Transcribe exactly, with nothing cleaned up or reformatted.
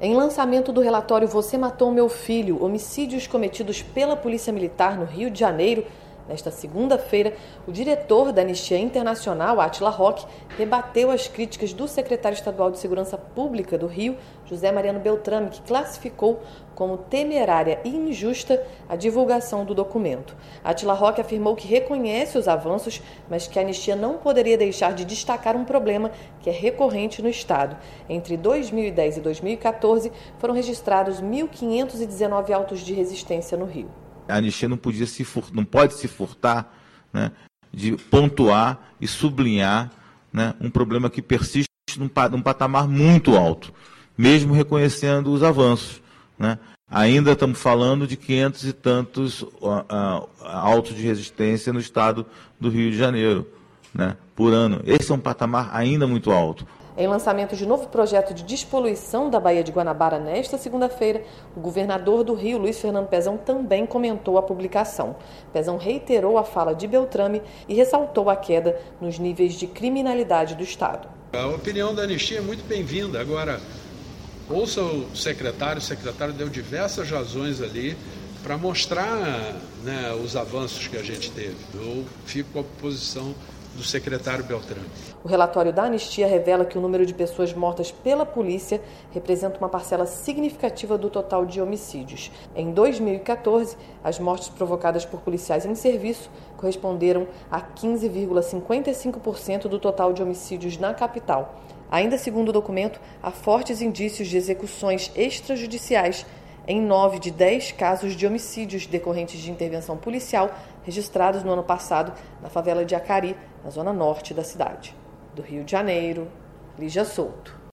Em lançamento do relatório Você Matou Meu Filho, homicídios cometidos pela Polícia Militar no Rio de Janeiro, nesta segunda-feira, o diretor da Anistia Internacional, Átila Roque, rebateu as críticas do secretário estadual de Segurança Pública do Rio, José Mariano Beltrame, que classificou como temerária e injusta a divulgação do documento. Átila Roque afirmou que reconhece os avanços, mas que a Anistia não poderia deixar de destacar um problema que é recorrente no Estado. Entre dois mil e dez e dois mil e quatorze, foram registrados mil quinhentos e dezenove autos de resistência no Rio. A Anistia não, podia se fur... não pode se furtar, né, de pontuar e sublinhar, né, um problema que persiste num, num patamar muito alto, mesmo reconhecendo os avanços. Né? Ainda estamos falando de quinhentos e tantos uh, uh, autos de resistência no estado do Rio de Janeiro, né, por ano. Esse é um patamar ainda muito alto. Em lançamento de novo projeto de despoluição da Baía de Guanabara nesta segunda-feira, o governador do Rio, Luiz Fernando Pezão, também comentou a publicação. Pezão reiterou a fala de Beltrame e ressaltou a queda nos níveis de criminalidade do Estado. A opinião da Anistia é muito bem-vinda. Agora, ouça o secretário, o secretário deu diversas razões ali para mostrar, né, os avanços que a gente teve. Eu fico com a posição do secretário Beltrame. O relatório da Anistia revela que o número de pessoas mortas pela polícia representa uma parcela significativa do total de homicídios. Em dois mil e quatorze, as mortes provocadas por policiais em serviço corresponderam a quinze vírgula cinquenta e cinco por cento do total de homicídios na capital. Ainda segundo o documento, há fortes indícios de execuções extrajudiciais em nove de dez casos de homicídios decorrentes de intervenção policial registrados no ano passado na favela de Acari, na zona norte da cidade. Do Rio de Janeiro, Lígia Souto.